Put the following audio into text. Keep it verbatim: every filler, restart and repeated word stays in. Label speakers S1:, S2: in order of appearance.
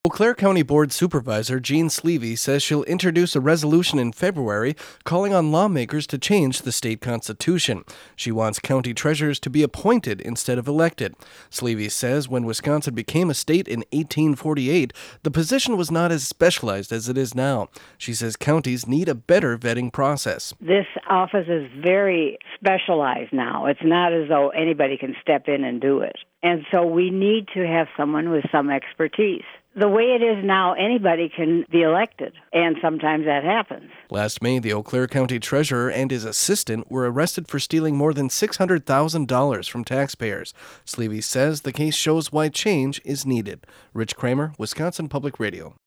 S1: Eau Claire County Board Supervisor Jean Sleevey says she'll introduce a resolution in February calling on lawmakers to change the state constitution. She wants county treasurers to be appointed instead of elected. Sleevey says when Wisconsin became a state in eighteen forty-eight, the position was not as specialized as it is now. She says counties need a better vetting process.
S2: This office is very specialized now. It's not as though anybody can step in and do it. And so we need to have someone with some expertise. The way it is now, anybody can be elected, and sometimes that happens.
S1: Last May, the Eau Claire County Treasurer and his assistant were arrested for stealing more than six hundred thousand dollars from taxpayers. Sleevey says the case shows why change is needed. Rich Kramer, Wisconsin Public Radio.